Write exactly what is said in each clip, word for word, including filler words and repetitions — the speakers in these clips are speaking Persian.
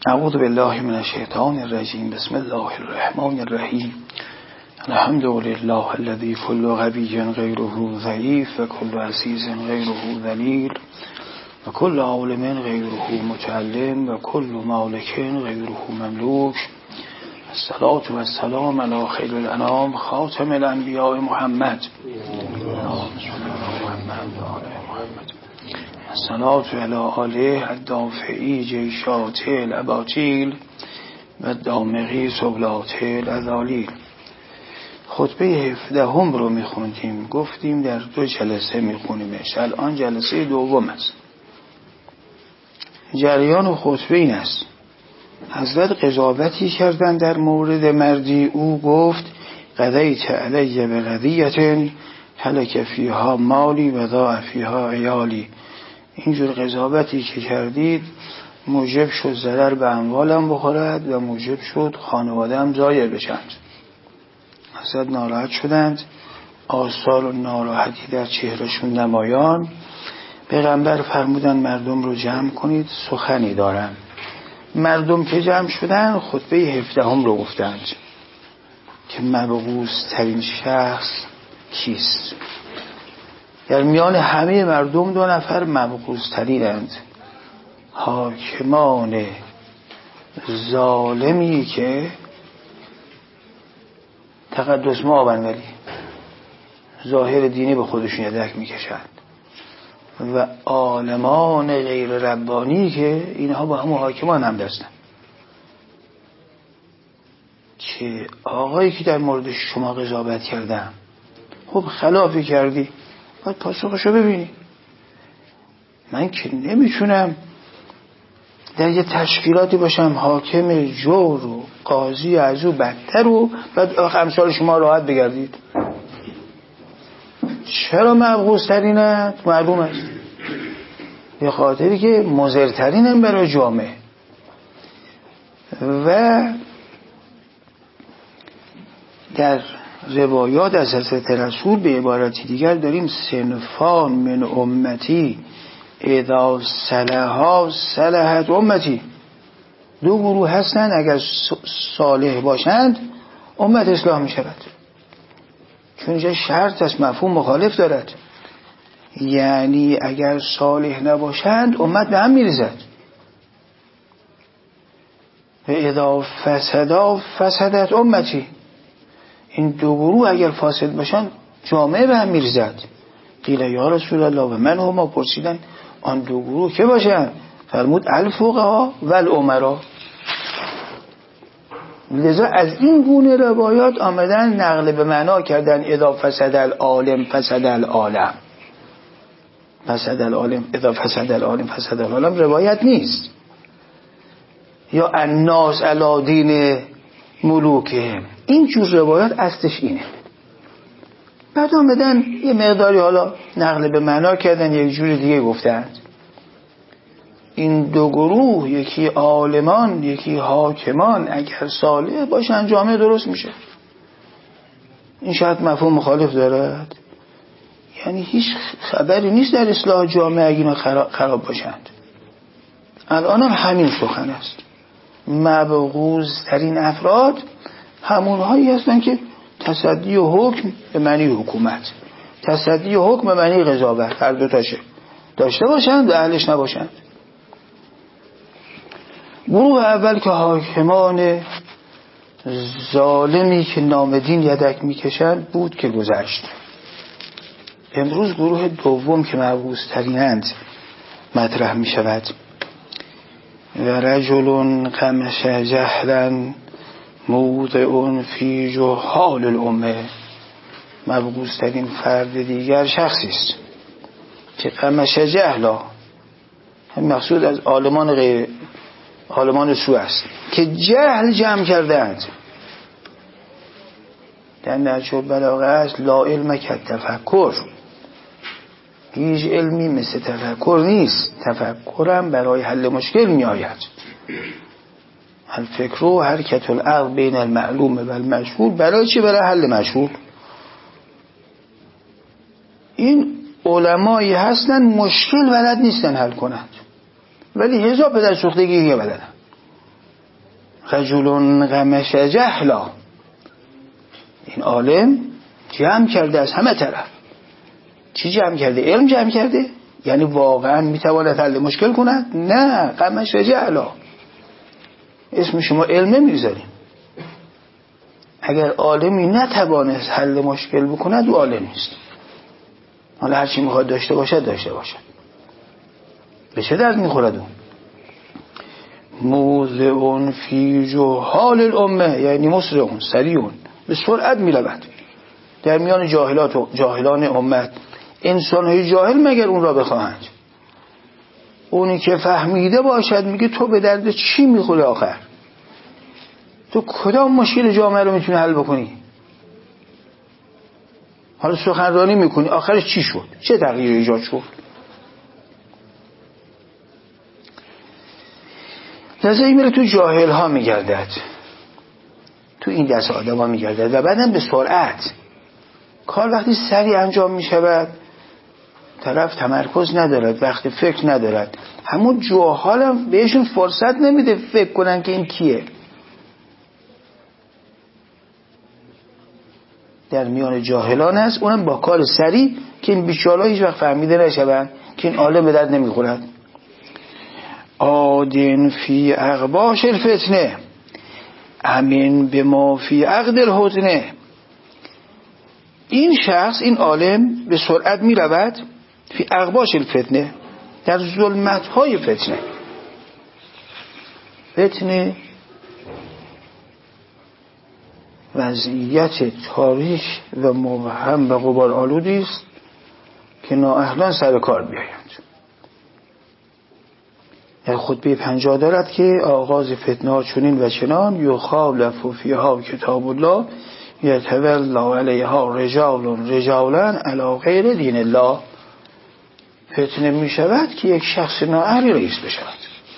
اعوذ بالله من الشیطان الرجیم. بسم الله الرحمن الرحیم. الحمد لله الذي كل غبي غيره ضعيف وكل عزيز غيره ذليل وكل عالم غيره متعلم وكل مالك غيره مملوك. الصلاة والسلام على خير الأنام خاتم الأنبياء محمد. الصلاة على آله الدافعی جیشات الاباطیل و دامغی سبلات الأذالیل. خطبه هفدهم رو میخوندیم، گفتیم در دو جلسه میخونیمش، الان جلسه دوم است. جریان خطبه این است: حضرت قضاوتی کردن در مورد مردی، او گفت قضیت علی بقضیة هلک فیها مالی و ضاع فیها عیالی. اینجور قضاوتی که کردید موجب شد ضرر به اموالم بخورد و موجب شد خانواده‌ام ضایع بشند. حضرت ناراحت شدند، آثار و ناراحتی در چهرهشون نمایان. پیغمبر فرمودن مردم رو جمع کنید، سخنی دارن. مردم که جمع شدن خطبه هفدهم رو گفتند که مبعوث ترین شخص کیست. در میان همه مردم دو نفر مبعوث ترینند: حاکمان ظالمی که تقدس مآبند ولی ظاهر دینی به خودشون یدک میکشند، و عالمان غیر ربانی که اینها با همون حاکمان هم دستن. که آقایی که در مورد شما قضاوت کردم، خب خلافی کردی، باید پاسخشو ببینی. من که نمیتونم در یه تشکیلاتی باشم حاکم جور و قاضی از او بدتر و بعد امثال شما راحت بگردید. چرا مبغوث ترینند؟ معلوم است، به خاطری که مضرترینند برای جامعه. و در روایات از حضرت رسول به عبارتی دیگر داریم: صنفان من امتی اذا صلحا صلحت امتی. دو گروه هستند اگر صالح باشند امت اصلاح می شود. چون اینجا شرط است، مفهوم مخالف دارد. یعنی اگر صالح نباشند امت به هم می ریزد. و اذا فسدا فسدت امتی. این دو گروه اگر فاسد باشن جامعه به هم می‌ریزد. قیل یا رسول الله و من هما، پرسیدن آن دو گروه که باشن؟ فرمود الفقها و الامرا. لذا از این گونه روایات آمدن نقل به معنا کردن: اذا فسد العالم فسد العالم، فسد العالم اذا فسد العالم فسد العالم روایت نیست. یا الناس علی دین ملوکهم، این جور روایات اصلش اینه. بعد آمدن یه مقداری حالا نقل به معنا کردن، یک جور دیگه گفتند. این دو گروه، یکی عالمان یکی حاکمان، اگر صالح باشن جامعه درست میشه. این شاید مفهوم مخالف دارد، یعنی هیچ خبری نیست در اصلاح جامعه اگه اینا خراب باشند. الان هم همین سخن است. مبغوض ترین افراد همون هایی هستن که تصدی و حکم به معنی حکومت، تصدی و حکم به معنی قضاوت، هر دو تاشه داشته باشند و اهلش نباشند. گروه اول که حاکمان ظالمی که نامدین یدک میکشند بود که گذشت. امروز گروه دوم که مبعوث ترینند مطرح میشود: و رجل قمش جهلا موضع فی جهال الامه. مبعوث ترین فرد دیگر شخصی است که قمش جهلا، هم مقصود از عالمان غیر عالمان سو است، که جهل جمع کردند. در نهج البلاغه است: لا علم کالتفکر. هیچ علمی مثل تفکر نیست. تفکرم برای حل مشکل می آید. الفکر و حرکت العقل بین المعلوم و المجهول. برای چی؟ برای حل مجهول. این علمایی هستن مشکل بلد نیستن حل کنند، ولی هزار پدر سوختگی بلدن. رجل غمش جهلا، این عالم جمع کرده از همه طرف. چی جمع کرده؟ علم جمع کرده. یعنی واقعا میتواند حل مشکل کند؟ نه، غمش جهلا. اسم شما علم نمیذاریم. اگر عالمی نتوانست حل مشکل بکند او عالم نیست. حالا هرچی میخواد داشته باشد داشته باشد. به چه درد میخورد اون؟ موضعون فی جهال الامه، یعنی مسرعون، سریعون، به سرعت میرود در میان جاهلات و جاهلان امت. انسان های جاهل مگر اون را بخواهند؟ اونی که فهمیده باشد میگه تو به درد چی میخوری آخر؟ تو کدام مشکل جامعه رو میتونی حل بکنی؟ حالا سخنرانی میکنی آخرش چی شد؟ چه تغییر ایجاد شد؟ نظری میره تو جاهل ها میگردد، تو این دست آدم ها میگردد و بعدم به سرعت. کار وقتی سریع انجام میشود طرف تمرکز ندارد، وقت فکر ندارد. همون جاهل هم بهشون فرصت نمیده فکر کنن که این کیه. در میان جاهلان است، اونم با کار سریع که این بیچاره‌ها هیچ وقت فهمیده نشوند که این عالم به درد نمیخورد. آدین فی اغباش الفتنه امین به ما فی عقد الحزنه. این شخص، این عالم به سرعت می رود فی اغباش الفتنه، در ظلمت های فتنه. فتنه وضعیت تاریک و مبهم و غبار آلودی است که نااهلان سر کار بیایند. در خطبه پنجاه دارد که آغاز فتنه ها چنین و چنان یخالف فیها کتاب الله یتولا علیها رجال رجالا علی غیر دین الله. فتنه می شود که یک شخص نااهلی رئیس بشود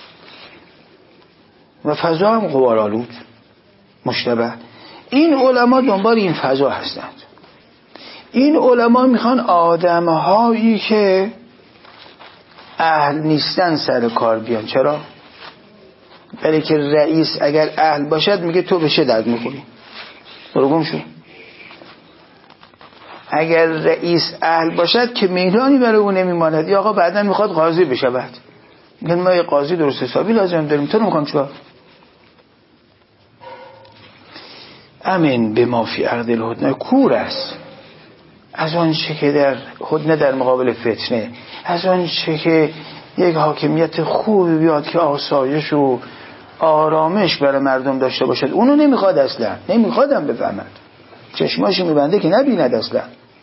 و فضا هم غبار آلود مشتبه. این علما دنبال این فضا هستند. این علما میخوان آدمهایی که اهل نیستن سر کار بیان. چرا؟ برای که رئیس اگر اهل باشد میگه تو به چه درد میخوری؟ برو گم شو. اگر رئیس اهل باشد که میدانی برای اون نمیماند. یا آقا بعداً میخواد قاضی بشود، میگن ما یه قاضی درست حسابی لازم داریم، تو نمیخوام چیکار؟ امین به ما فی عقد الهدنه، کور است از آن چه که در هدنه در مقابل فتنه، از آن چه که یک حاکمیت خوبی بیاد که آسایش و آرامش برای مردم داشته باشد. اونو نمیخواد اصلا، نمیخوادم بفهمد، چشماشو میبنده که نبیند اصلا.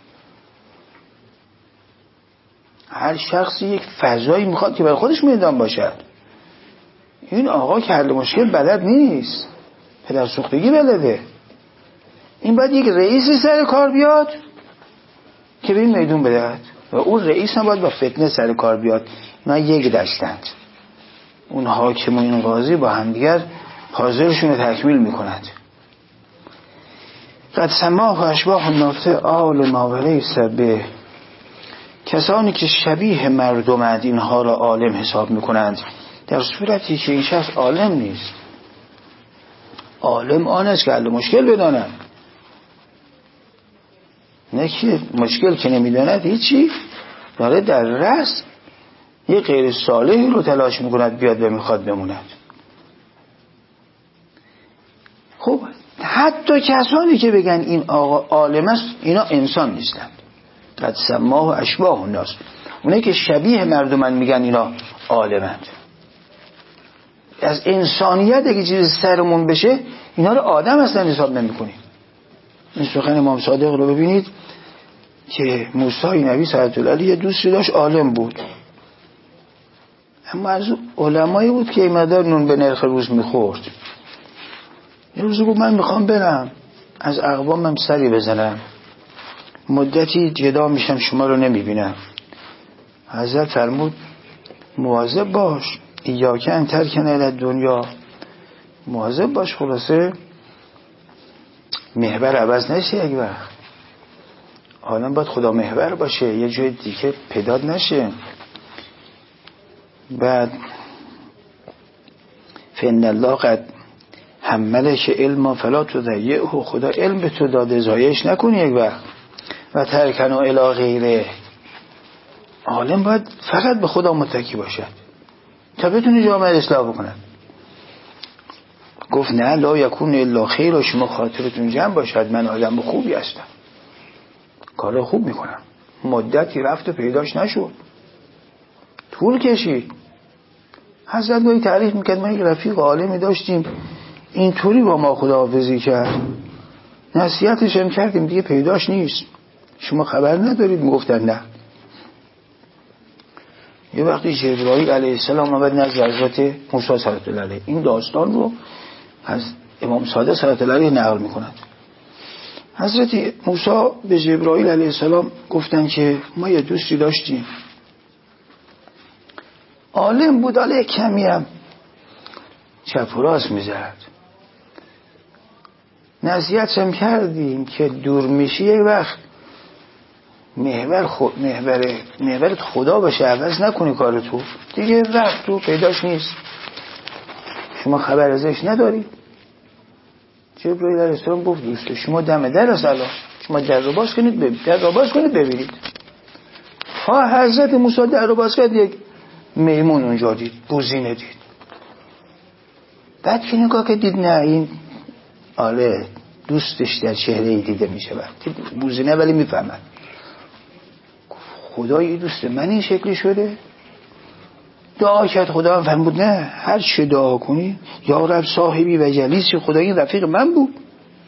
هر شخصی یک فضایی میخواد که برای خودش میدان باشد. این آقا که حل مشکل بلد نیست، پدر سوختگی بلده. این باید یک رئیسی سر کار بیاد که به این میدون بدهد و اون رئیس هم باید با فتنه سر کار بیاد. نه یک دستند. اون حاکم و این قاضی با هم دیگر حاضرشون رو تکمیل میکنند. قد سماه و اشباه الناس عالم و لیس به، کسانی که شبیه مردمند اینها را عالم حساب میکنند در صورتی که این شخص عالم نیست. عالم آن است که حل مشکل بداند، نه که مشکل که نمیداند هیچی داره در رأس یه غیر صالحی رو تلاش میکند بیاد و میخواد بموند. خب حتی کسانی که بگن این آقا عالم است اینا انسان نیستند. قد سماه و اشباه الناس، اونایی که شبیه مردمن میگن اینا عالمند. از انسانیت اگه چیز سرمون بشه اینا رو آدم اصلا حساب نمیکنیم. این سخن امام صادق رو ببینید که موسی نبی صلی الله علیه یه دوستی داشت عالم بود، اما از علمایی بود که مدار نون به نرخ روز میخورد. یه روز گفت من میخوام برم از اقوامم سری بزنم، مدتی جدا میشم شما رو نمیبینم. حضرت فرمود مواظب باش، ایاک ان ترکن الی دنیا، مواظب باش خلاصه محور عوض نشه. یک وقت حالا باید خدا محور باشه، یه جای دیگه پیداد نشه. بعد فإن الله قد حمله که علم فلا تضیعه، خدا علم به تو داده زایش نکنی یک وقت. و ترکنو الی غیره، عالم باید فقط به خدا متکی باشد تا بتونه جامعه اصلاح بکنه. گفت نه لا یکون الا خیر، و شما خاطرتون جمع باشد من آدم خوبی هستم، کار خوب میکنم. مدتی رفت و پیداش نشد، طول کشید. حضرت گاهی تعریف میکرد ما یک رفیق عالمی داشتیم اینطوری با ما خداحافظی کرد، نصیحتش هم کردیم دیگه پیداش نیست، شما خبر ندارید؟ میگفتن نه. یه وقتی جبرائیل علیه السلام آمد نزد حضرت موسی صلی الله علیه، این داستان رو از امام صادق صلی الله علیه نقل میکند. حضرت موسی به جبرائیل علیه السلام گفتن که ما یه دوستی داشتیم عالم بود، علیه کمی هم چپ و راست میزد، نصیحت هم کردیم که دور میشی یک وقت محور خود محور محورت خدا باشه، عوض نکنی کار تو دیگه، وقت تو پیداش نیست، شما خبر ازش نداری. جبرائیل علیه السلام گفت دوست شما دم در است، الان شما در رو باز کنید ببینید، در رو باز کنید ببینید. ها حضرت موسی در رو باز کرد، یک میمون اونجا دید، بوزینه دید. بعد که نگاه که دید نه این آره دوستش در چهره ای دیده میشه، وقتی بوزینه ولی میفهمد خدا یه دوست من این شکلی شده. دعا کرد، خدا هم فهم بود نه هر چه دعا کنی یا رب صاحبی و جلیسی، خدا این رفیق من بود.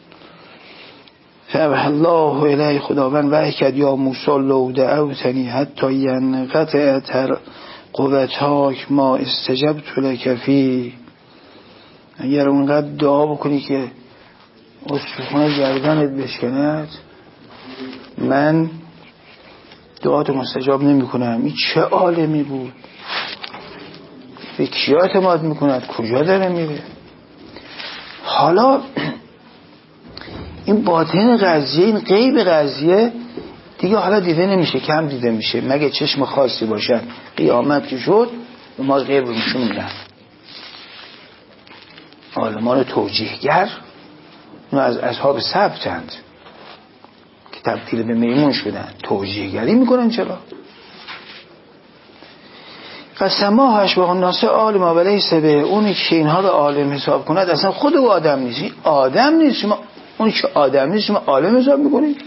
فأوحى الله الیه، خداوند وحی کرد یا موسی لو دعوتنی حتی ینقطع قوتاک ما استجبت لک فی، اگر اونقدر دعا بکنی که استخوان گردنت بشکند من دعاتو مستجاب نمی کنم. این چه عالمی بود، به کیا اعتماد میکند، کجا داره میره. حالا این باطن قضیه، این غیب قضیه دیگه حالا دیده نمیشه، کم دیده میشه، مگه چشم خاصی باشن. قیامت که شد ما غیب رو نشون میدن. عالمان توجیهگر اونو از اصحاب سبتند که تبدیل به میمون شدن، توجیهگری میکنن. چرا؟ قسما اشباح الناس عالم و لیس به، اونی که اینها رو عالم حساب کند اصلا خود او آدم نیست. این آدم نیست، شما اونی که آدم نیست شما عالم حساب میکنید.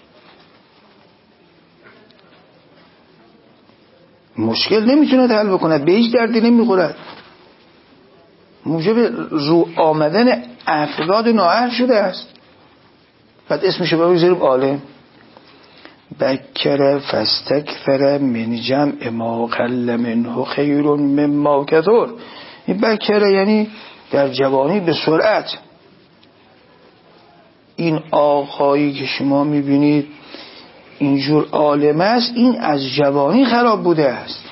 مشکل نمیتونه حل بکند، به هیچ دردی نمیخورد، موجب رو آمدن افراد نااهل شده است. بعد اسمشو بگذاریم عالم. بکر فاستکثر من جمع ما قل منه خیر مما کثر. این بکر یعنی در جوانی به سرعت. این آقایی که شما میبینید اینجور عالم است، این از جوانی خراب بوده است،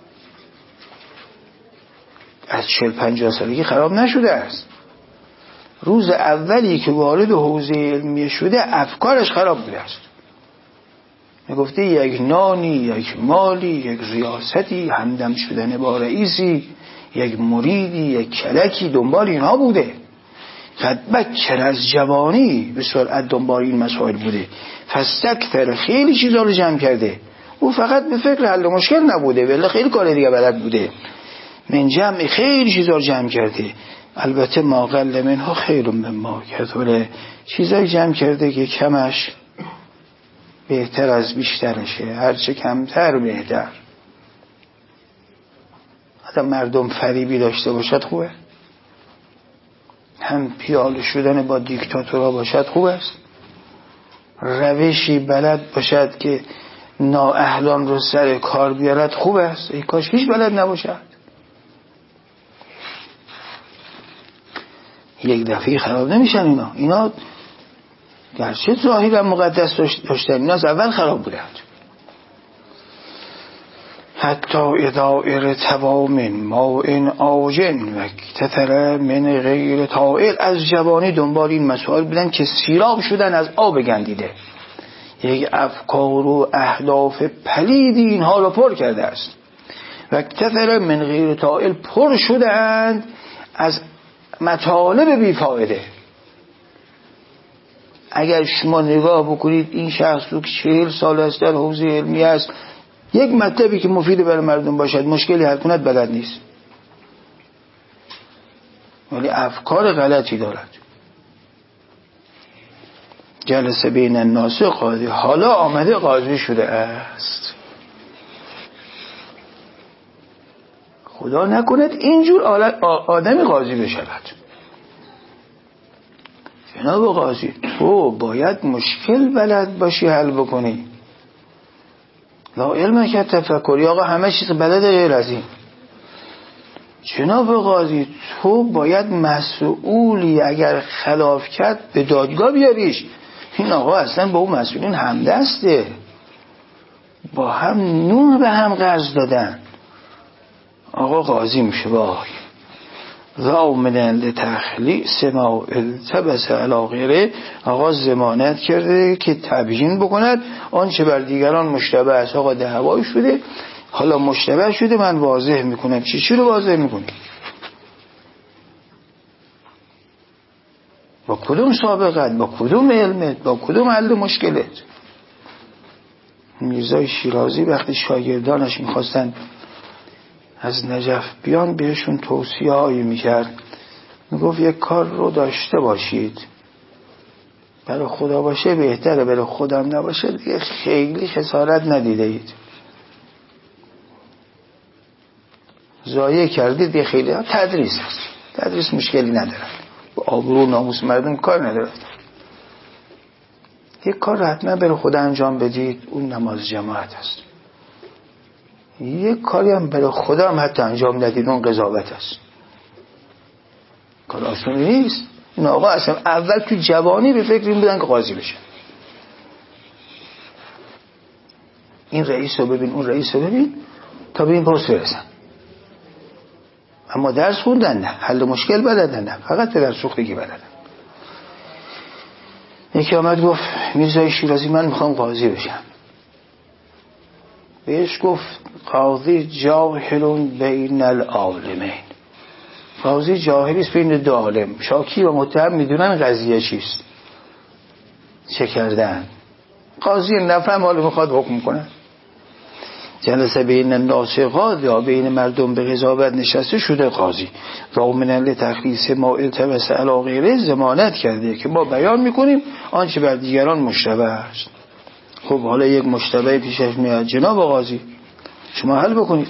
از چهل پنجاه سالگی خراب نشده است. روز اولی که وارد حوزه علمی شده افکارش خراب بوده است. میگفته یک نانی، یک مالی، یک ریاستی، همدم شدن با رئیسی، یک مریدی، یک کلکی دنبال اینها بوده. قد بکر از جوانی به سرعت دنبال این مسائل بوده. فاستکثر خیلی چیزا رو جمع کرده. او فقط به فکر حل مشکل نبوده، ولی خیلی کار دیگه بلد بوده. من جمع خیلی چیزا رو جمع کرده. البته ما قل منها خیر مما کثر، چیزایی جمع کرده که کمش بهتر از بیشترشه، هرچه کمتر بهتر. حتی مردم فریبی داشته باشد خوبه، هم پیاله شدن با دیکتاتورها باشد خوب است، روشی بلد باشد که نااهلان رو سر کار بیارد خوب است. ای کاش هیچ بلد نباشد، یک دفعه خراب نمیشن اینا. اینا گرچه ظاهرا مقدس داشتن، اینا از اول خراب بودند. حتی اذا ارتوا من ماء آجن و اکتثر من غیر طائل، از جوانی دنبال این مسائل بودن که سیراب شدن از آب گندیده. یک افکار و اهداف پلیدی اینها رو پر کرده است. و اکتثر من غیر طائل، پر شدند از مطالب بیفایده. اگر شما نگاه بکنید این شخص رو که چهل سال است در حوزه علمی است، یک مطلبی که مفید برای مردم باشد مشکلی حل کند بلد نیست، ولی افکار غلطی دارد. جلسه بین الناس قاضی، حالا آمده قاضی شده است. خدا نکند اینجور آدمی قاضی بشود. جناب قاضی تو باید مشکل بلد باشی حل بکنی. لا علم که تفکری، آقا همه چیز بلده غیر از این. جناب قاضی تو باید مسئولی اگر خلاف کرد به دادگاه بیاریش. این آقا اصلا با اون مسئولین همدسته، با هم نون به هم قرض دادن. آقا قاضی میشه. وای ضامنا لتخلیص ما التبس علی غیره، آقا ضمانت کرده که تبیین بکند آنچه بر دیگران مشتبه است. آقا دعوایی شده، حالا مشتبه شده، من واضح میکنم. چی چی رو واضح میکنی؟ با کدوم سابقت، با کدوم علمت، با کدوم حل مشکلت؟ میرزای شیرازی وقتی شاگردانش میخواستن از نجف بیان بهشون توصیه هایی میکرد، میگفت یک کار رو داشته باشید، برای خدا باشه بهتره، برای خودم نباشه دیگه خیلی خسارت ندیده اید، ضایع کردید دیگه. خیلی تدریس هست، تدریس مشکلی نداره، با آبرو و ناموس مردم کار نداره. یک کار رو حتما برای خدا انجام بدید، اون نماز جماعت هست. یک کاری هم برای خدا هم حتی انجام ندید، اون قضاوت هست. کار آسونی نیست. این آقا اصلا اول تو جوانی به فکر این بودن که قاضی بشه. این رئیس رو ببین، اون رئیس رو ببین، تا به این پست برسن. اما درس خوندن نه، حل مشکل بلدن نه، فقط به درس سوختگی بلدن. یکی آمد گفت میرزای شیرازی من میخوام قاضی بشم. بهش گفت قاضی جاهلون بین العالمین، قاضی جاهلیست بین دو عالم. شاکی و متهم میدونن قضیه چیست، چه کردن. قاضی نفهم حالا میخواد حکم کنه. جلسه بین الناس قاضی، یا بین مردم به قضاوت نشسته شده قاضی. ضامنا لتخلیص ما التبس علی غیره، ضمانت کرده که ما بیان میکنیم آنچه بر دیگران مشتبه است. خب حالا یک مشتبه پیشش میاد، جناب قاضی شما حل بکنید.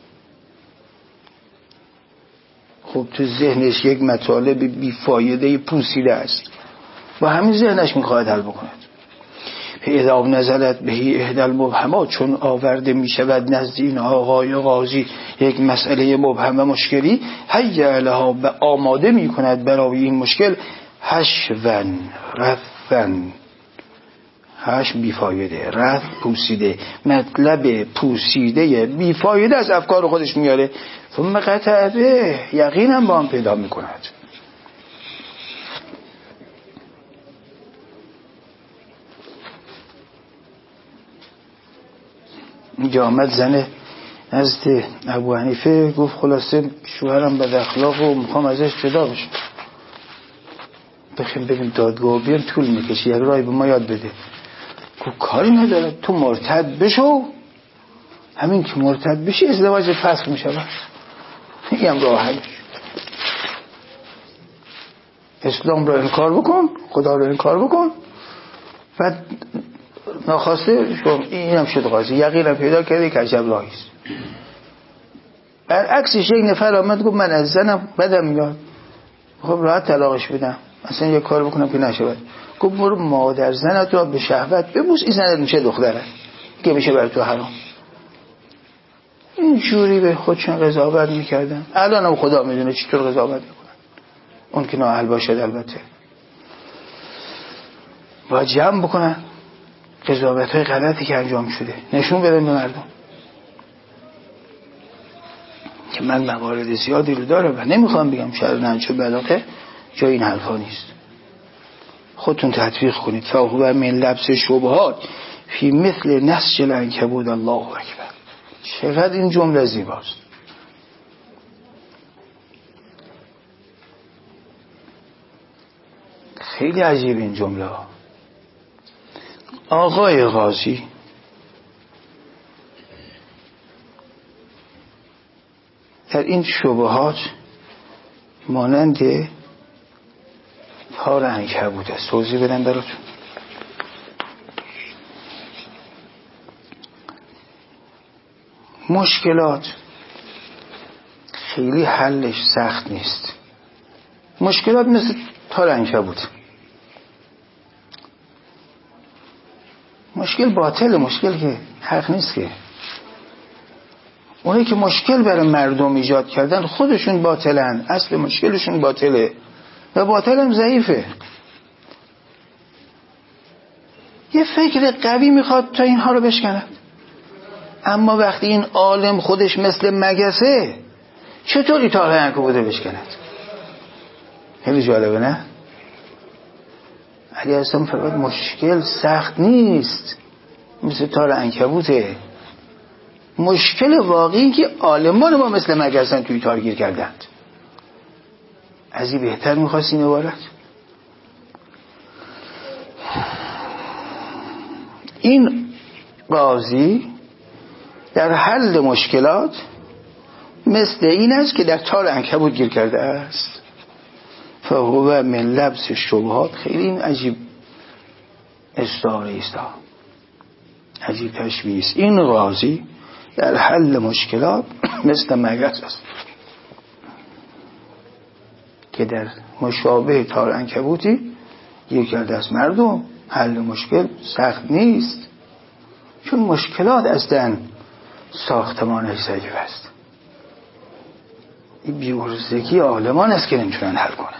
خب تو ذهنش یک مطالب بیفایده پوسیده است، با همین ذهنش میخواهد حل بکند. اذا نزلت بهی احدى المبهمات، چون آورده میشود نزد این آقای قاضی یک مسئله مبهم مشکلی، هیأ لها، به آماده میکند برای این مشکل، حشون رفن، هش بیفایده، رف پوسیده، مطلب پوسیده بیفایده از افکار خودش میاره، ثم قطع به، یقینم با هم پیدا میکند. اینجا آمد زنه نزد ابو حنیفه، گفت خلاصه شوهرم بد اخلاق و میخوام ازش جدا بشم. بخیم بریم دادگاه بیام طول میکشه، یک رای به ما یاد بده. گفت کاری نداره، تو مرتد بشو، همین که مرتد بشی ازدواج فسخ میشه. میگم راه حلش اسلام رو انکار بکن، خدا رو انکار بکن، بعد ناخواسته شما اینم شد قاضی، یقینم پیدا کرده که عجب راهیست. برعکسش یک نفر آمد گفت من از زنم بدم میاد، خب راحت طلاقش بدم، اصلا یک کار بکنم که نشود. گفت برو مادر زنت رو به شهوت ببوس، این زنت میشه دختره که میشه بر تو حرام. این جوری به خودشون قضاوت میکردن. الان هم خدا میدونه چطور قضاوت میکنن، اون که نااهل باشد البته باید جمع بکنن قضاوت های غلطی که انجام شده، نشون بدن به مردم که من موارد زیادی رو دارم و نمیخوام بگم شر نهج البلاغه جای این حرفا نیست. خودتون تطبیق کنید. فهو من لبس شبهات فی مثل نسج العنکبوت، الله اکبر. چقدر این جمله زیباست. خیلی عجیب این جمله. آقای قاضی در این شبهات مانند تار عنکبوت است. توضیح بدم براتون. مشکلات خیلی حلش سخت نیست. مشکلات مثل تار عنکبوت. مشکل باطل، مشکل که حق نیست. که اونایی که مشکل برای مردم ایجاد کردن خودشون باطلن، اصل مشکلشون باطله و باطل هم ضعیفه. یه فکر قوی میخواد تا اینها رو بشکند. اما وقتی این عالم خودش مثل مگسه، چطوری تار عنکبوت بشکند؟ خیلی جالبه نه؟ علی السلام فرمود مشکل سخت نیست مثل تار عنکبوته. مشکل واقعی که عالمان ما مثل مگسن توی تار گیر کردند. از این بهتر میخواست این عبارت؟ این قاضی در حل مشکلات مثل این است که در تار عنکبوت گیر کرده است. فهو من لبس شبهات. خیلی این عجیب استعاره است، عجیب تشبیه است. این قاضی در حل مشکلات مثل مگس است که در مشابه تار عنکبوتی گیر کرده است. مردم حل مشکل سخت نیست، چون مشکلات اصلا ساختمانش ضعیف است. این بی‌ارزگی عالمان است که نمیتونن حل کنند.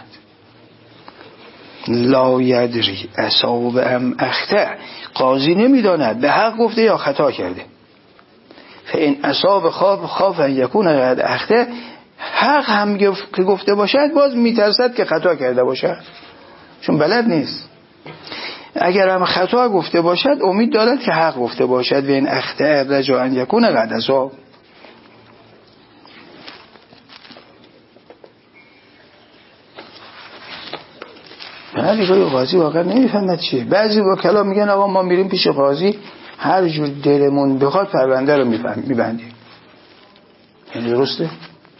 لا یدری اصاب ام اخطأ. قاضی نمیداند به حق گفته یا خطا کرده. فإن اصاب خاف خاف ان یکون قد اخطأ. حق هم که گفته باشد باز میترسد که خطا کرده باشد، چون بلد نیست. اگر هم خطا گفته باشد امید دارد که حق گفته باشد. و این اخطأ رجا ان یکون قد اصاب. بعضی قاضی واقعا نمیفهمد چیه. بعضی وکلا میگن آقا ما میریم پیش قاضی هر جور دلمون بخواد پرونده رو میبندیم. یعنی درسته؟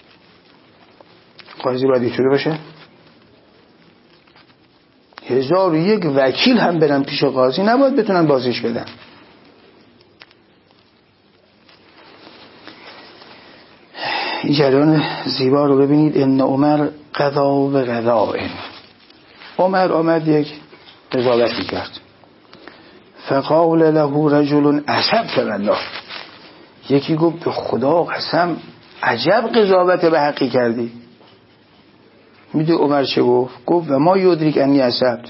قاضی باید اینطوری باشه؟ هزار و یک وکیل هم برن پیش قاضی نباید بتونن بازیش بدن. این جریان زیبا رو ببینید. ان عمر قضا و قضاء. عمر آمد یک قضاوتی کرد. فقال له رجل اصبت والله. یکی گفت به خدا قسم عجب قضاوت به حقی کردی. میدونی عمر چه گفت؟ گفت و ما یدریک انی اصبت.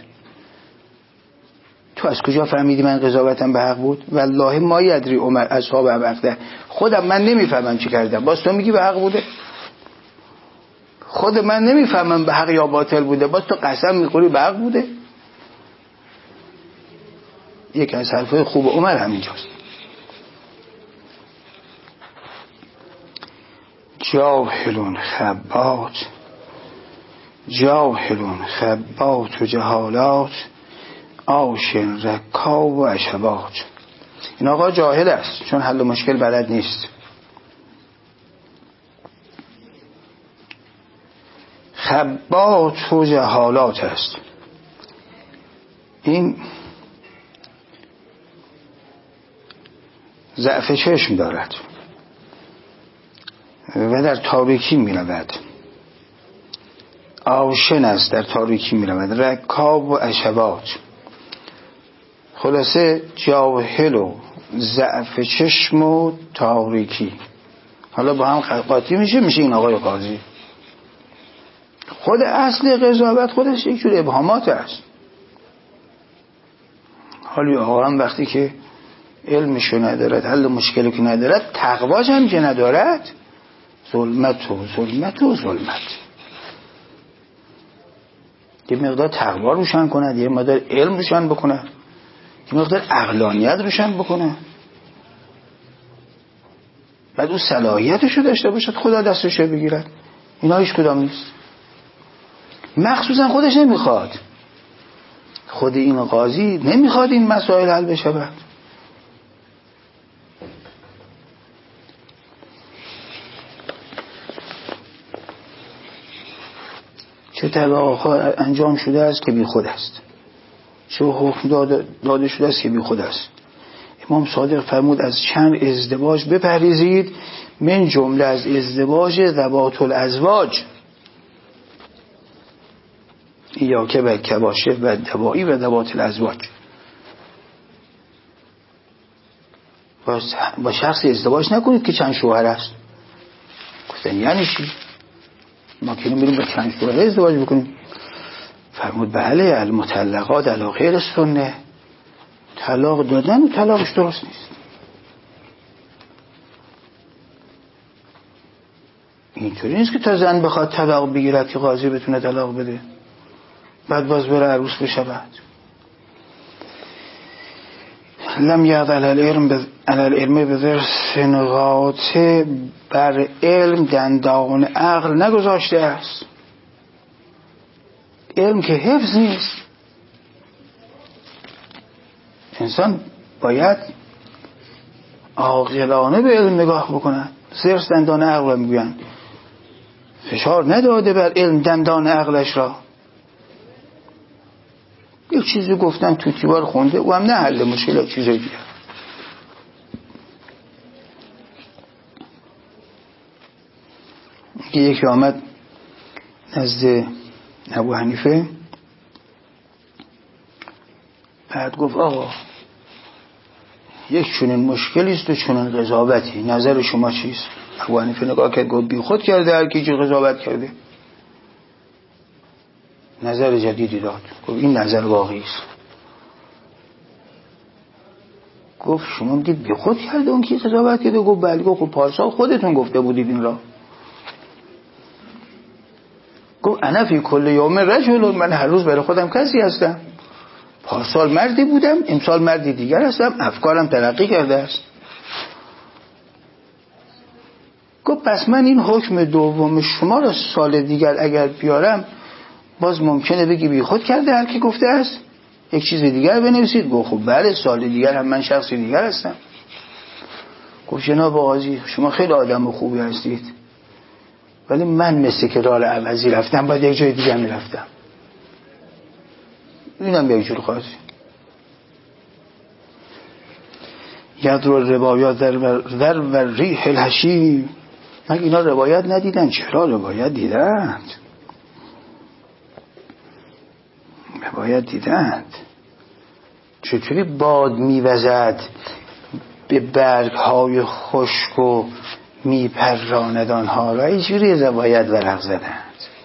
تو از کجا فهمیدی من قضاوتم به حق بود؟ والله ما یدری عمر اصحاب ابخته. خودم من نمیفهمم چی کردم، باز تو میگی به حق بوده؟ خود من نمیفهمم به حق یا باطل بوده، باز تو قسم میخوری به حق بوده؟ یک از حرفای خوب عمر همینجاست. جاهلون خبات جاهلون خبات و جهالات آشن رکاب و عشبات. این آقا جاهل است چون حل مشکل بلد نیست. خبات و جهالات است. این ضعف چشم دارد و در تاریکی می رود. آشن است، در تاریکی می رود. رکاب و عشبات. خلاصه جاهل و ضعف چشم و تاریکی حالا با هم قاطی میشه میشه این آقای قاضی. خود اصل قضاوت خودش یک جور ابهامات است. حالی آقا هم وقتی که علمشو ندارد، حل مشکلی که ندارد، تقواش هم که ندارد، ظلمت و ظلمت و ظلمت. یه مقدار تقوا روشن کند، یه مقدار علم روشن بکند، یه مقدار عقلانیت روشن بکنه، بعد او صلاحیتشو داشته باشد خدا دستشو بگیرد. اینا هیچ کدام نیست. مخصوصا خودش نمیخواد. خود این قاضی نمیخواد این مسائل حل بشه. چه طلاق‌ها انجام شده است که بی خود است، چه حکم داده, داده شده است که بی خود است. امام صادق فرمود از چند ازدواج بپرهیزید، من جمله از ازدواج ذوات الازواج، یا که به کباشه و دوایی و ذوات الازواج. با شخص ازدواج نکنید که چند شوهر است. گفتن یعنی چی؟ ما که نمیریم با چند شوهر ازدواج بکنیم. فرمود بله، المطلقات علی غیر السنه، طلاق دادن و طلاقش درست نیست. اینطوری نیست که تا زن بخواد طلاق بگیرد که قاضی بتونه طلاق بده بعد باز بره عروس بشه. بعد لم یعد علی العلم علی العلم بذرس نقاطه، بر علم دندان عقل نگذاشته است. علم که حفظ نیست، انسان باید عاقلانه به علم نگاه بکنه. زرس دندان عقل میگویند، فشار نداده بر علم دندان عقلش را. یک چیزی گفتن تو تیوار خونده او هم نه حل مشکل، چیزی دیگه. یکی آمد نزد ابو حنیفه، بعد گفت آقا یک چنین مشکلی است و چنین قضاوتی، نظر شما چیست؟ ابو حنیفه نگاه کرد گفت بی خود کرده هر کی چه قضاوت کرده. نظر جدیدی داد، گفت این نظر واقعی است. گفت شما میگید بی خود کرده اون کی قضاوت کرده؟ گفت بله. گفت پارسال خودتون گفته بودید این را. گفت انا فی کل یوم رجل، من هر روز برای خودم کسی هستم. پارسال مردی بودم، امسال مردی دیگر هستم، افکارم ترقی کرده است. گفت پس من این حکم دوم شما را سال دیگر اگر بیارم باز ممکنه بگی بی خود کرده هر کی گفته است، یک چیز دیگر بنویسید. گفت خب بله، سال دیگر هم من شخصی دیگر هستم. گفت جناب قاضی شما خیلی آدم خوبی هستید، ولی من مثل که راه عوضی رفتم باید یک جای دیگر میرفتم. اینم یک جور قاضی. یدرو روایات در و ریح الحشیم، مگه اینا روایت ندیدن؟ چرا روایت دیدند، روایت دیدند. چطوری باد میوزد به برگ های خشک و میپراند آنها را، اینجوری روایت ورق زدند.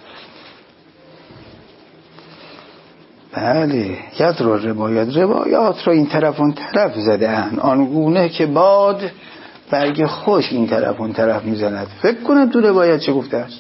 بله، ید رو روایت روایات رو این طرف اون طرف زده اند، آنگونه که باد برگ خوش این طرف اون طرف میزند. فکر کنم تو روایت چه گفته است.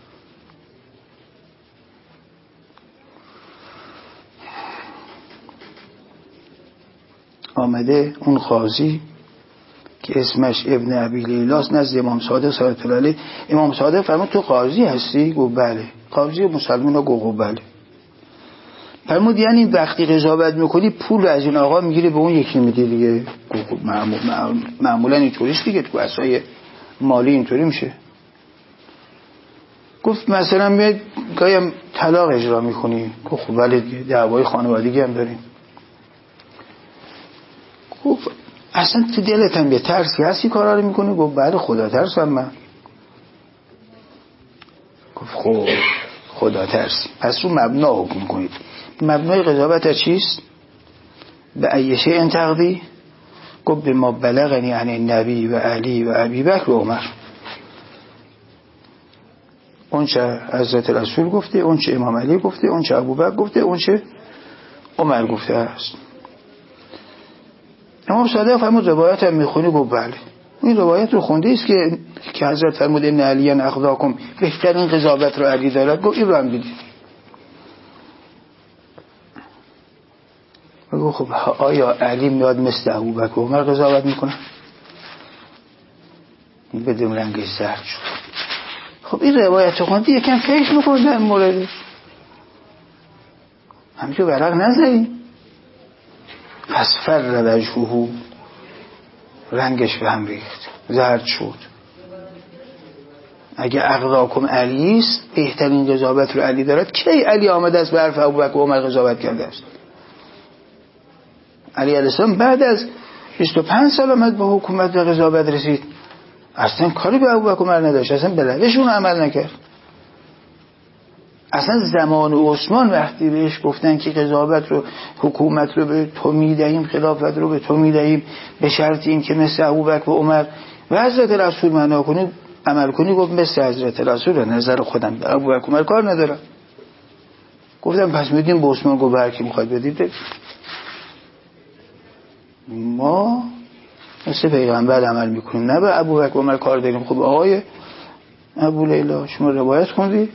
آمده اون قاضی که اسمش ابن ابی لیلاست نزد امام صادق صلی الله علیه. امام صادق فرمود تو قاضی هستی؟ گفت بله. قاضی مسلمان ها گفت بله. فرمود یعنی وقتی قضاوت میکنی پول از این آقا میگیری به اون یکی میدی دیگه؟ گفت معمول معمولا اینطوریست دیگه، تو بحثای مالی اینطوری میشه. گفت مثلا میاد گاهی طلاق اجرا میکنی؟ گفت خب بله دیگه، دعوای خانوادگی هم داریم. گفت اصلا تو دلت هم یه ترسی هستی کارا رو میکنی؟ گفت بله خدا ترسم من. گفت خب خدا ترسی، پس رو مبنا حکم کنید. مبنای قضاوت چیست؟ به ایشه این تقضی؟ گفت به ما بلغنی عن نبی و علی و ابی بکر و عمر. اون چه حضرت رسول گفته، اون چه امام علی گفته، اون چه ابوبکر گفته، اون چه عمر گفته است. امام صادق فرمود روایت هم میخونی؟ گفت بله. این روایت رو خونده است که که حضرت فرمود ان علی اخذاکم، بهترین قضاوت رو علی دارد. گفت این رو هم دیدی. گفت خب آیا علی میاد مثل ابوبکر و عمر قضاوت میکنه؟ این بدون رنگش زرد شد. خب این روایت رو خوندی یکم فکر میکنه در موردش. همینطور ورق نزدیم. فاصفر وجهه، رنگش به هم ریخت، زرد شد. اگه اقضاکم علی است، بهترین قضاوت رو علی دارد. کی علی آمده است به حرف ابوبکر و عمر قضاوت کرده است؟ علی علیه السلام بعد از بیست و پنج سال آمد به حکومت و قضاوت رسید. اصلا کاری به ابوبکر و عمر نداشت، اصلا به روششون عمل نکرد. اصلا زمان عثمان وقتی بهش گفتن که قضاوت رو، حکومت رو به تو میدهیم، خلافت رو به تو میدهیم، به شرط این که مثل ابوبکر و عمر و حضرت رسول معنا کنی عمل کنی، گفت مثل حضرت رسول، نظر خودم به ابوبکر و عمر کار ندارم. گفتم پس میدیم به عثمان، گفت هر کی میخواد بدید. ما مثل پیغمبر عمل میکنیم، نه به ابوبکر و عمر کار داریم. خب آقای ابو لیلا شما روایت خوندید،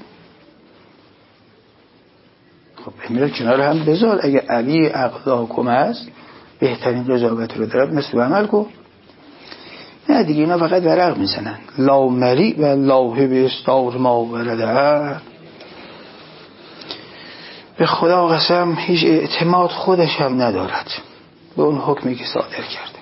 خب بمیره کنار هم بذار. اگه علی اقضاکم است، بهترین قضاوت رو دارد، مثل عمل کن. نه دیگه اینا فقط ورق میزنن. لا مری و الله به استار ما ورده. به خدا قسم هیچ اعتماد خودش هم ندارد به اون حکمی که صادر کرده.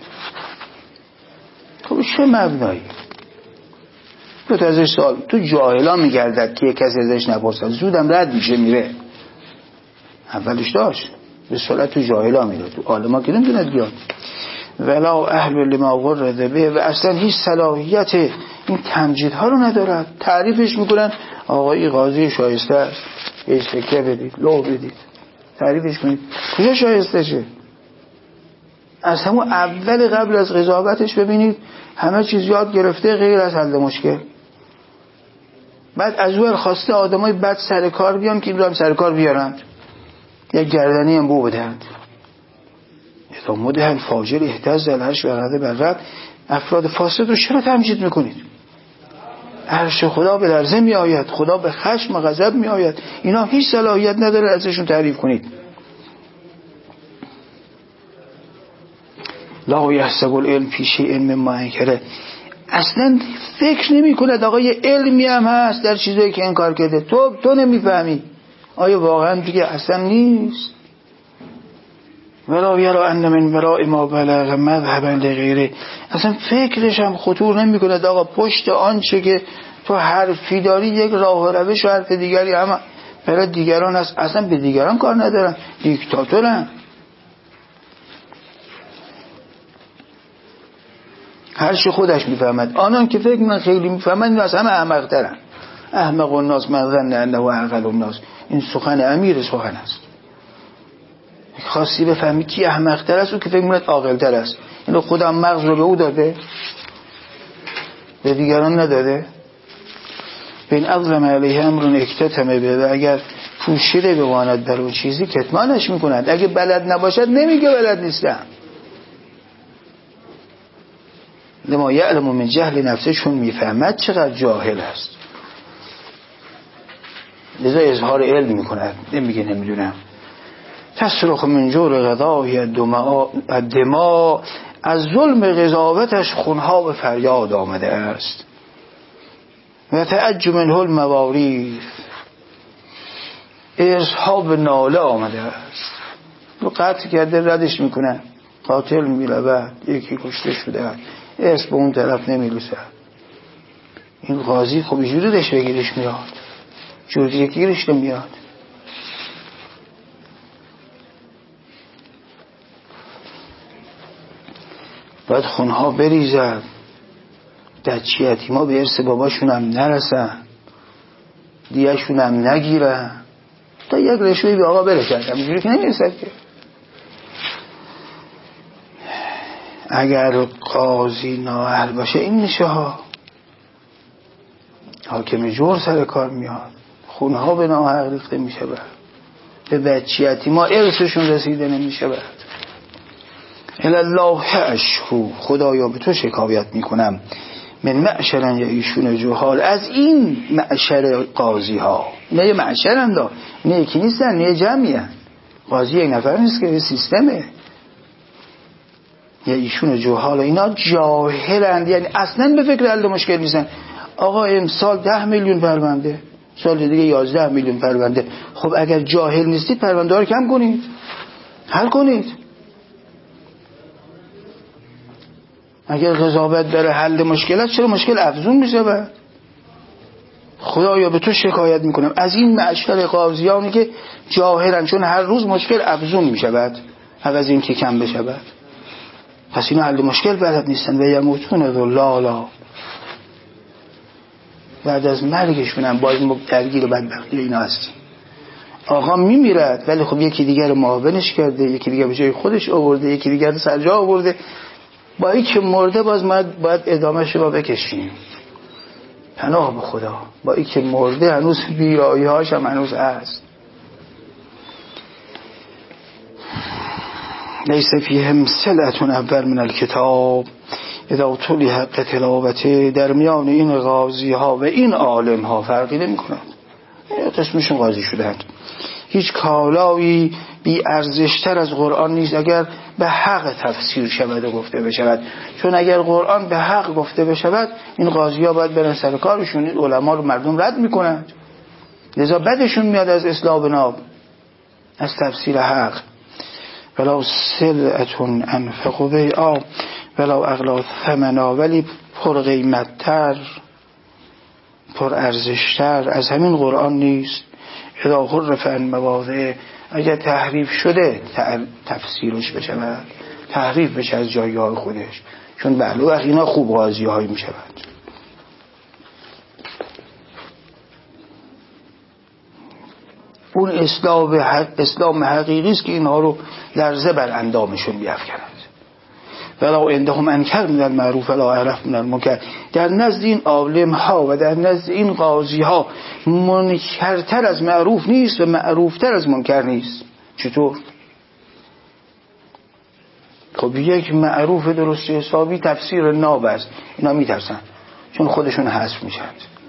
خب چه مبنایی؟ تو ازش سوال، تو جاهلا میگردد که یک کسی ازش نپرسد، زودم رد میشه میره. اولش داشت به صورت تو جاهلا میره، تو عالما که نمیدونه بیاد. ولا اهل لما ورد به، و اصلا هیچ صلاحیت این تمجیدها رو ندارد. تعریفش میکنن آقای قاضی شایسته است، بهش فکر بدید، لو بدید، تعریفش کنید. کجا شایسته شه؟ از همون اول قبل از قضاوتش ببینید همه چیز یاد گرفته غیر از حل مشکل. بعد از اول خواسته آدمای بد سر کار بیان که این رو هم سر کار بیارند، یک گردنی هم بو بدهند. اذا مده الفاجر اهتز العرش و غضب الرب. افراد فاسد رو چرا تمجید میکنید؟ عرش خدا به لرزه می آید، خدا به خشم و غضب می آید. اینا هیچ صلاحیت نداره ازشون تعریف کنید. لا یحسب العلم فی شیء مما انکره. اصلا فکر نمی کند آقا یه علمی هم هست در چیزایی که انکار کرده، تو تو نمیفهمی. آیا واقعا دیگه اصلا نیست؟ ولا یرا ان من وراء ما بلغ مذهبا لغیره. اصلا فکرش هم خطور نمی کند آقا پشت آنچه که تو حرفی داری یک راه و روش و حرف دیگری هم برای دیگران هست. اصلا به دیگران کار ندارن، دیکتاتورن. هر چی خودش میفهمد. آنان که فکر من خیلی میفهمند این از همه احمق ترن. احمق الناس من ظن انه اعقل الناس. این سخن امیر سخن است. خواستی بفهمی کی احمق تر است، او که فکر می‌کند عاقل تر است. اینو خودم مغز رو به او داده، به دیگران نداده. بین اظلم علیه امرون اکتتمه به، و اگر پوشیده بماند بر اون چیزی کتمانش میکند. اگه بلد نباشد نمیگه بلد نیستم. لما یعلم من جهل نفسه، چون میفهمد چقدر جاهل است لذا اظهار علم میکند، نمیگه نمیدونم. تصرخ من جور غذای الدماء، از ظلم قضاوتش خونها به فریاد آمده است. و تعج منه المواریث، ارثها به ناله آمده است. رو قتل کرده ردش میکنن، قاتل میرود، یکی کشته شده، ارث به اون طرف نمیرسه. این قاضی خب جوری دش بگیرش میاد، جوری دیگه گیرش نمیاد. باید خونها بریزد، دچی یتیما به ارث باباشون هم نرسن، دیهشون هم نگیرن، تا یک رشوهی به آقا برسد. همینجوری که نمیرسد که. اگر قاضی نااهل باشه این میشه ها، حاکم جور سر کار میاد، خونها به ناحق ریخته میشه، بعد به بچه یتیما ارثشون رسیده نمیشه. بعد الله اشکو، خدایا به تو شکایت میکنم، من معشرن یا ایشون جهال، از این معشر قاضی ها. نه یه معشرن دا، نه یکی نیستن، نه جمعی هن. قاضی یک نفر نیست که سیستمه. یا ایشون جهال، اینا جاهلند، یعنی اصلا به فکر حل مشکل نیستن. آقا امسال ده میلیون پرونده، سال دیگه یازده میلیون پرونده. خب اگر جاهل نیستید پرونده ها رو کم کنید، حل کنید. اگر قضاوت داره حل مشکلات، چرا مشکل افزون میشه؟ بعد خدایا به تو شکایت میکنم از این معشر قاضیانی که جاهلن، چون هر روز مشکل افزون میشه بعد عوض این که کم بشه. بعد پس اینا حل مشکل بلد نیستن. و یموتون ذلالا، بعد از مرگشون هم باز ما درگیر بدبختی اینا هستیم. آقا میمیرد ولی خب یکی دیگر رو معاونش کرده، یکی دیگر به جای خودش آورده، یکی دیگر سر جا آورده. با این که مرده باز ما باید ادامهش رو بکشیم. پناه به خدا، با این که مرده هنوز بیایی هاش هم هنوز هست. لیس فیهم سلعتون اول من الکتاب اذا طولی حق تلاوته. در میان این قاضی ها و این عالم ها فرقی نمی کنند، قسمشون قاضی شدند. هیچ کالایی بی ارزشتر از قرآن نیست اگر به حق تفسیر شود و گفته بشود. چون اگر قرآن به حق گفته بشود این قاضی ها باید برن سر کارشون، این علما رو مردم رد میکنند، لذا بدشون میاد از اصلاح بناب، از تفسیر حق. ولو سلعتون انفقوا بیعا ولو اغلی ثمنا، ولی پر قیمتتر، پر ارزشتر از همین قرآن نیست. اذا حرف عن مواضع، اگر تحریف شده تفسیرش بشه، تحریف بشه از جایگاه خودش، چون بله وقت اینا خوب قاضی هایی می شود. اون اسلام حق، اسلام حقیقی است که اینها رو لرزه بر اندامشون بیفکند. ولا عندهم انکر من المعروف ولا عرف من المنکر. در نزد این عالم ها و در نزد این قاضی ها منکرتر از معروف نیست و معروفتر از منکر نیست. چطور؟ خب یک معروف درست حسابی تفسیر ناب است، اینا میترسن چون خودشون حذف میشن.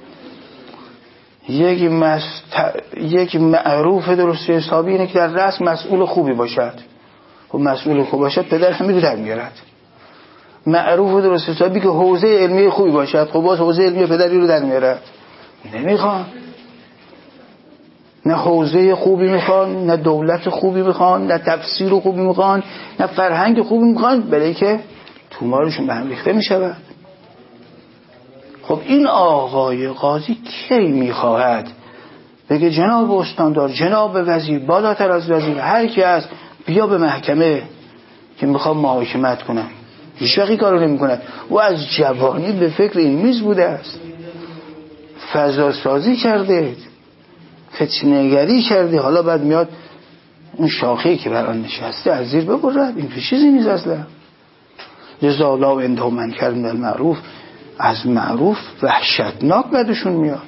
یک مس... یک معروف درست حسابی اینه که در رأس مسئول خوبی باشد. خب مسئول خوب باشد پدر همین رو در میارد. معروف درست حسابی که حوزه علمی خوبی باشد، خب باز حوزه علمی پدری رو در میارد. نمیخوان، نه حوزه خوبی میخوان، نه دولت خوبی میخوان، نه تفسیر خوبی میخوان، نه فرهنگ خوبی میخوان، بلکه که تومارشون به هم ریخته میشود. خب این آقای قاضی کی میخواهد بگه جناب استاندار، جناب وزیر، بالاتر از وزیر، هر کی هست بیا به محکمه که میخوام محاکمت کنم؟ هیچ وقتی کارو نمی کند. او از جوانی به فکر این میز بوده است، فضا سازی کرده، فتنه‌گری کرده، حالا بعد میاد اون شاخه‌ای که بر آن نشسته از زیر ببرد. این چیزی نیست اصلا. جزا لا انده من کرد المعروف، از معروف وحشتناک بدشون میاد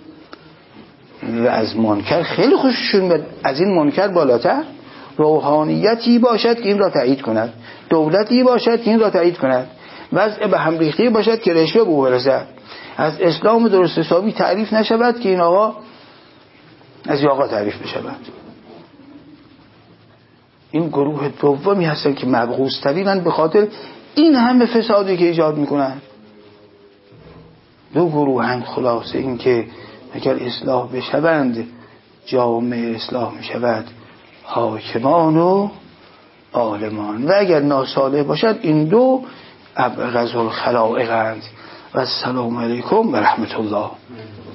و از منکر خیلی خوششون میاد. از این منکر بالاتر روحانیتی باشد که این را تایید کند، دولتی باشد که این را تایید کند، وضع به هم ریخته باشد که رشوه به او برسد. از اسلام درست حسابی تعریف نشود که این آقا از این آقا تعریف بشود. این گروه دومی هستن که مبغوث ترینن به خاطر این همه فسادی که ایجاد میکنن. دو گروه هم خلاصه این که اگر اصلاح بشوند جامعه اصلاح میشود، حاکمان و عالمان، و اگر ناصالح باشد این دو ابغض الخلائقند. و السلام علیکم و رحمت الله.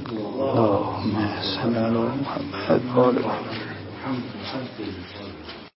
اللهم صل علی محمد و آل محمد.